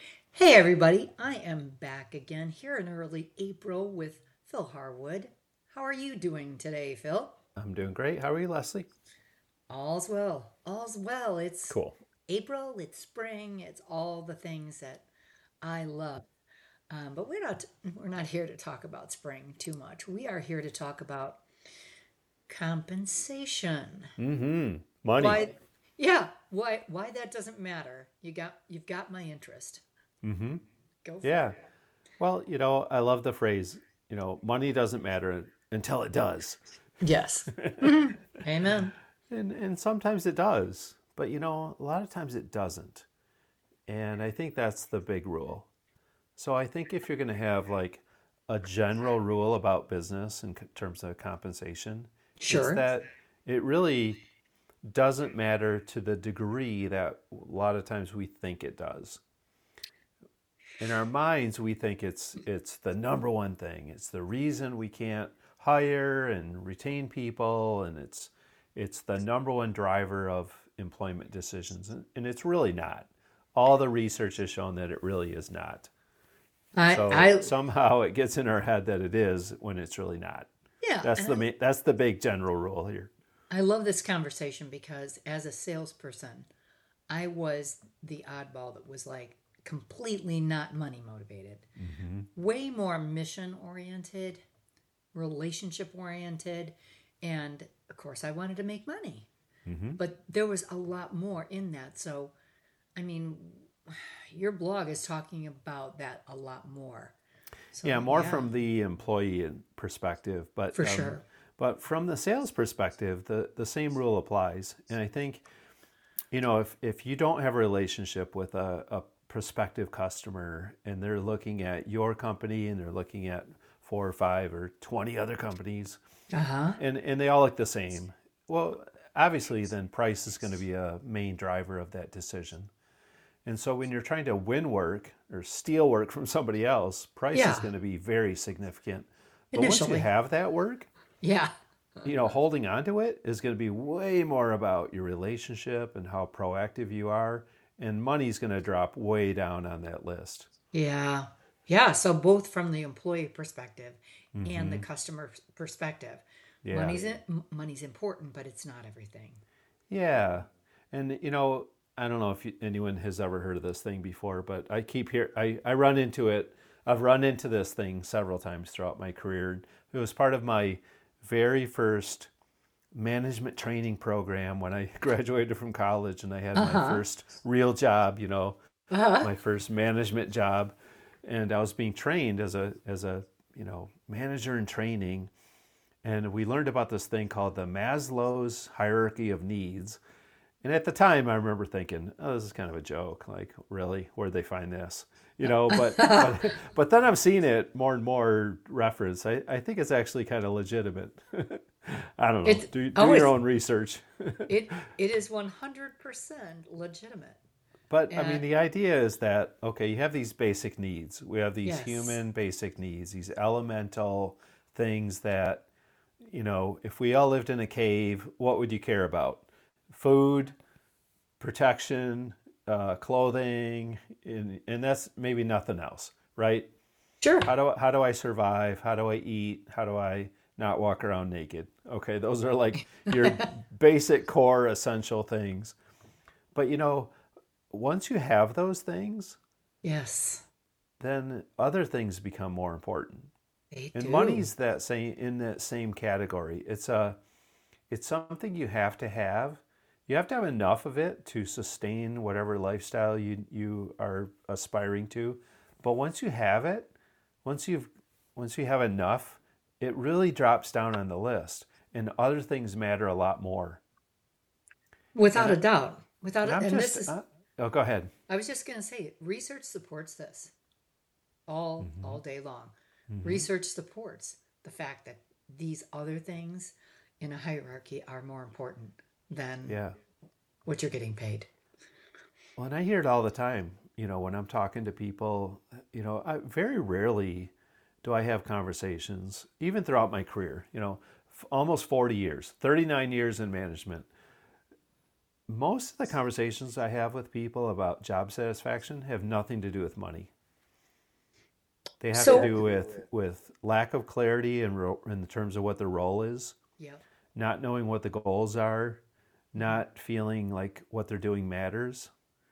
Hey everybody, I am back again here in early April with Phil Harwood. How are you doing today, Phil? I'm doing great. How are you, Leslie? All's well. All's well. It's Cool. April, it's spring, it's all the things that I love. But we're not here to talk about spring too much. We are here to talk about compensation. Mm-hmm. Money. Why yeah, why that doesn't matter. You've got my interest. Mm-hmm. Go for Yeah. it. Well, I love the phrase, money doesn't matter until it does. Yes. Amen. And sometimes it does, but a lot of times it doesn't. And I think that's the big rule. So I think if you're going to have like a general rule about business in terms of compensation, it's Sure. that it really doesn't matter to the degree that a lot of times we think it does. In our minds we think it's the number one thing. It's the reason we can't hire and retain people, and it's the number one driver of employment decisions, and it's really not. All the research has shown that it really is not. I So I somehow it gets in our head that it is when it's really not. yeah, That's the big general rule here. I love this conversation because as a salesperson, I was the oddball that was like completely not money motivated, Mm-hmm. way more mission oriented, relationship oriented, and of course I wanted to make money. Mm-hmm. But there was a lot more in that. So, I mean, your blog is talking about that a lot more. Yeah, So, more yeah, from the employee perspective, for sure. but from the sales perspective, the same rule applies. And I think if you don't have a relationship with a prospective customer and they're looking at your company and they're looking at 4 or 5 or 20 other companies, Uh-huh. and they all look the same, well, obviously then price is going to be a main driver of that decision. And so when you're trying to win work or steal work from somebody else, price is Yeah, going to be very significant. But once you initially. have that work, Yeah. holding on to it is going to be way more about your relationship and how proactive you are. And money's going to drop way down on that list. Yeah. Yeah. So both from the employee perspective and the Mm-hmm. customer perspective, Yeah. money's important, but it's not everything. Yeah. And, I don't know if anyone has ever heard of this thing before, but I run into it. I've run into this thing several times throughout my career. It was part of my very first management training program when I graduated from college and I had my Uh-huh. first real job, Uh-huh. my first management job. And I was being trained as a manager in training. And we learned about this thing called the Maslow's hierarchy of needs. And at the time, I remember thinking, "Oh, this is kind of a joke. Like, really, where'd they find this?" But then I'm seeing it more and more referenced. I think it's actually kind of legitimate. I don't know. It's Do oh your it's own research. it is 100% legitimate. But I mean, And the idea is that okay, you have these basic needs. We have these yes. human basic needs, these elemental things that if we all lived in a cave, what would you care about? Food, protection, clothing, and that's maybe nothing else, right? Sure. How do I survive? How do I eat? How do I not walk around naked? Okay, those are like your basic core essential things. But once you have those things, Yes. then other things become more important. They And do. money's that same category. It's something you have to have. You have to have enough of it to sustain whatever lifestyle you are aspiring to. But once you have it, once you've once you have enough, it really drops down on the list, and other things matter a lot more. Without And a doubt. and I'm And just this is oh, go ahead. I was just going to say research supports this all Hmm. day long. Hmm. Research supports the fact that these other things in a hierarchy are more important than Yeah. what you're getting paid. Well, and I hear it all the time. When I'm talking to people, very rarely do I have conversations, even throughout my career. Almost 40 years, 39 years in management. most of the conversations I have with people about job satisfaction have nothing to do with money. They have to So, do with lack of clarity in terms of what their role is, yep. not knowing what the goals are, Mhm. not feeling like what they're doing matters,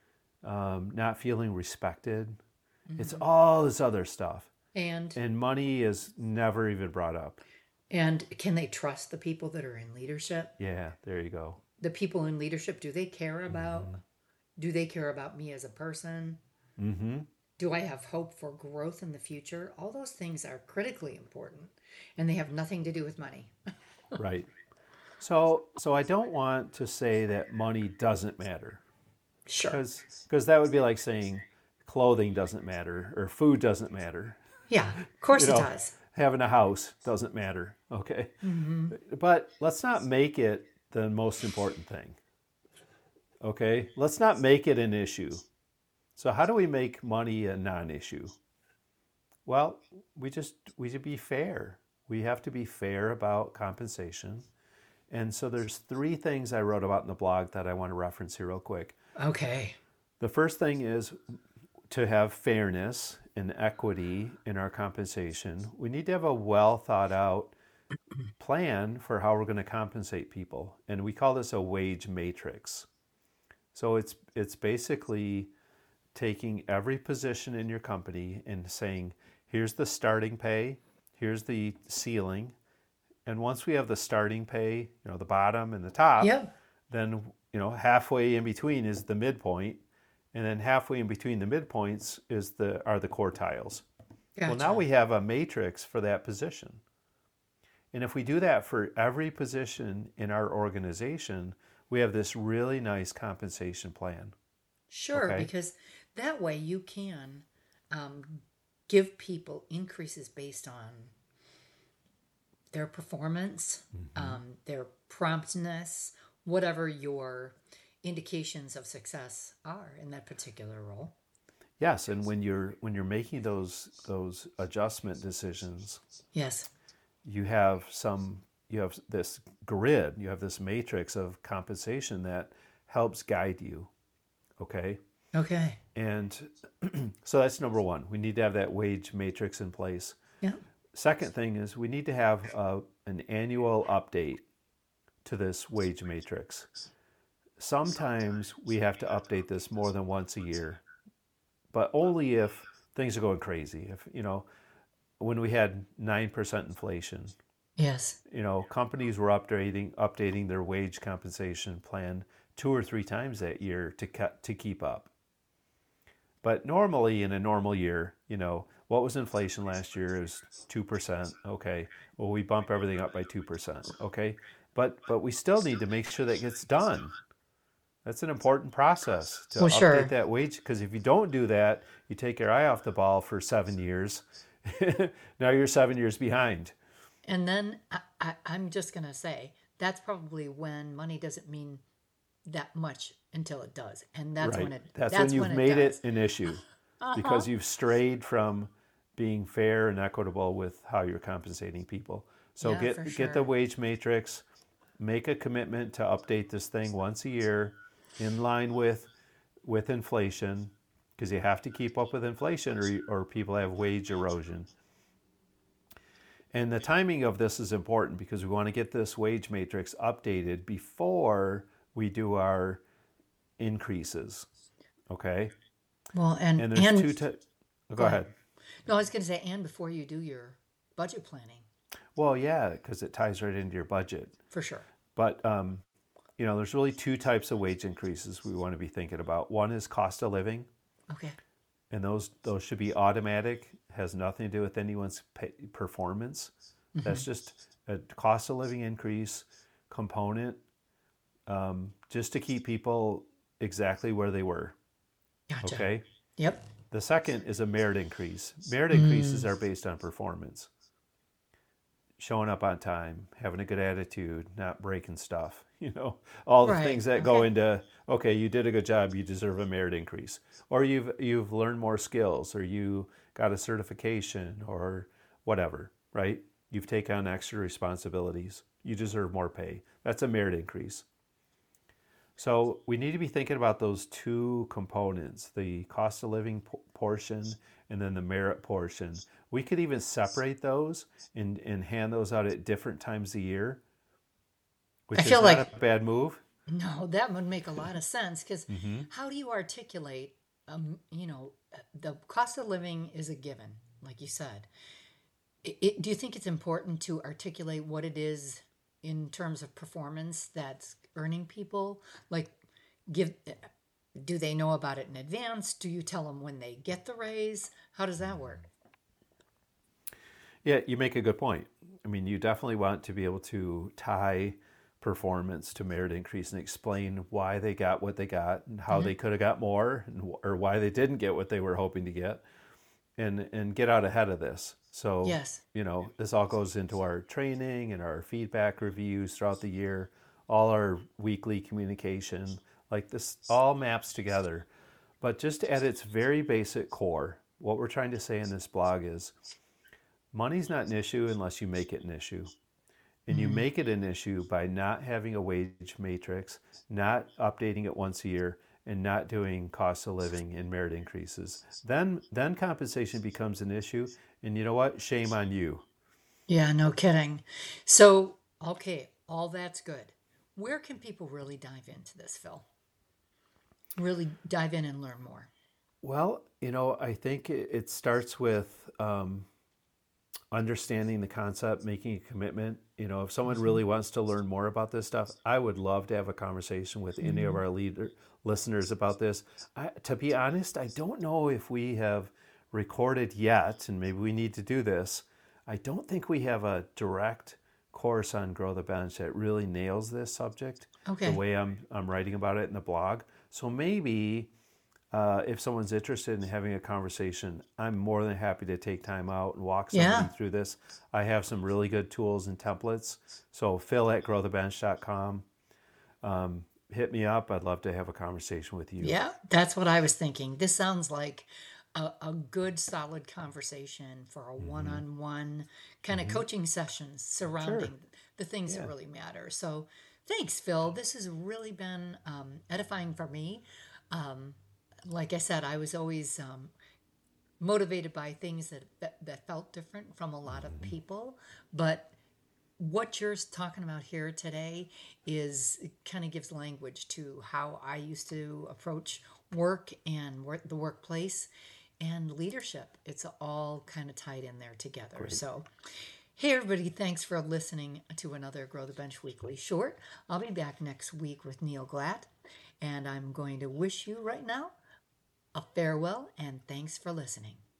not feeling respected. It's Mhm. all this other stuff. And And money is never even brought up. and can they trust the people that are in leadership? Yeah, there you go. The people in leadership, Hmm. do they care about me as a person? Hmm. Do I have hope for growth in the future? All those things are critically important and they have nothing to do with money. Right. So I don't want to say that money doesn't matter, Sure. because that would be like saying clothing doesn't matter or food doesn't matter. Yeah, of You course it know, does. having a house doesn't matter. Okay. Hmm. But let's not make it the most important thing. Okay? Let's not make it an issue. So how do we make money a non-issue? Well, we should be fair. We have to be fair about compensation. And so there's three things I wrote about in the blog that I want to reference here real quick. Okay. The first thing is to have fairness and equity in our compensation. We need to have a well thought out plan for how we're going to compensate people. And we call this a wage matrix. So it's basically taking every position in your company and saying, here's the starting pay, here's the ceiling, and once we have the starting pay, the bottom and the top, Yep. then halfway in between is the midpoint, and then halfway in between the midpoints are the quartiles. Well, now Gotcha. we have a matrix for that position. And if we do that for every position in our organization, we have this really nice compensation plan. Sure, Okay? because that way you can um, give people increases based on their performance, Hmm. their promptness, whatever your indications of success are in that particular role. Yes, and when you're making those adjustment decisions, Yes. you have this grid, you have this matrix of compensation that helps guide you. Okay? Okay. And so that's number one. We need to have that wage matrix in place. Yeah. Second thing is we need to have an annual update to this wage matrix. Sometimes we have to update this more than once a year, but only if things are going crazy. If, when we had 9% inflation, Yes. companies were updating their wage compensation plan two or three times that year to keep up. But normally in a normal year, what was inflation last year? It was 2%. Okay. Well, we bump everything up by 2%. Okay. But we still need to make sure that gets done. That's an important process to Well, update sure. that wage, because if you don't do that, you take your eye off the ball for 7 years. Now you're 7 years behind. And then I'm just going to say that's probably when money doesn't mean that much until it does. And Right. That's when that's when you've it made it does. an issue, Uh-huh. because you've strayed from being fair and equitable with how you're compensating people. So Yeah, for get the sure. wage matrix, make a commitment to update this thing once a year in line with inflation, because you have to keep up with inflation, or people have wage erosion. And the timing of this is important because we want to get this wage matrix updated before we do our increases. Okay? Well, And there's and two types. Go go ahead. ahead. No, I was going to say and before you do your budget planning, Well, yeah, because it ties right into your budget. for sure. But there's really two types of wage increases we want to be thinking about. One is cost of living, Okay. and those should be automatic. Has nothing to do with anyone's performance. Hmm. That's just a cost of living increase component, just to keep people exactly where they were. Gotcha. Okay. Yep. The second is a merit increase. Merit increases Mm, are based on performance, showing up on time, having a good attitude, not breaking stuff, all the right. things that go Okay. into, okay, you did a good job, you deserve a merit increase. Or you've learned more skills, or you got a certification, or whatever, right? You've taken on extra responsibilities. You deserve more pay. That's a merit increase. So we need to be thinking about those two components, the cost of living portion and then the merit portion. We could even separate those and hand those out at different times a year, I which is feel not like a bad move. no, that would make a lot of sense because Hmm. how do you articulate, the cost of living is a given, like you said. Do you think it's important to articulate what it is in terms of performance that's earning people? Like, give, do they know about it in advance? Do you tell them when they get the raise? How does that work? Yeah, you make a good point. I mean, you definitely want to be able to tie performance to merit increase and explain why they got what they got and how Hmm. they could have got more or why they didn't get what they were hoping to get and get out ahead of this. So, Yes. this all goes into our training and our feedback reviews throughout the year, all our weekly communication. Like this all maps together. But just at its very basic core, what we're trying to say in this blog is money's not an issue unless you make it an issue. And you Mm. make it an issue by not having a wage matrix, not updating it once a year, and not doing cost of living and merit increases. Then compensation becomes an issue, and you know what? Shame on you. Yeah, no kidding. So, okay, all that's good. Where can people really dive into this, Phil? Really dive in and learn more. Well, I think it starts with understanding the concept, making a commitment. If someone Hmm. really wants to learn more about this stuff, I would love to have a conversation with any of Hmm. our listeners about this. To be honest, I don't know if we have recorded yet, and maybe we need to do this. I don't think we have a direct course on Grow the Bench that really nails this subject the Okay. way I'm writing about it in the blog. So maybe if someone's interested in having a conversation, I'm more than happy to take time out and walk somebody Yeah. through this. I have some really good tools and templates. So Phil at growthebench.com. Hit me up. I'd love to have a conversation with you. Yeah, that's what I was thinking. This sounds like a good, solid conversation for a one Hmm. on one kind of Hmm. coaching sessions Sure. surrounding the things that Yeah. really matter. So, thanks, Phil. This has really been edifying for me. Um, like I said, I was always motivated by things that felt different from a lot of Hmm. people. But what you're talking about here today is it kind of gives language to how I used to approach work and the workplace and leadership. It's all kind of tied in there together. Great. So, hey, everybody, thanks for listening to another Grow the Bench Weekly Short. I'll be back next week with Neil Glatt, and I'm going to wish you right now a farewell and thanks for listening.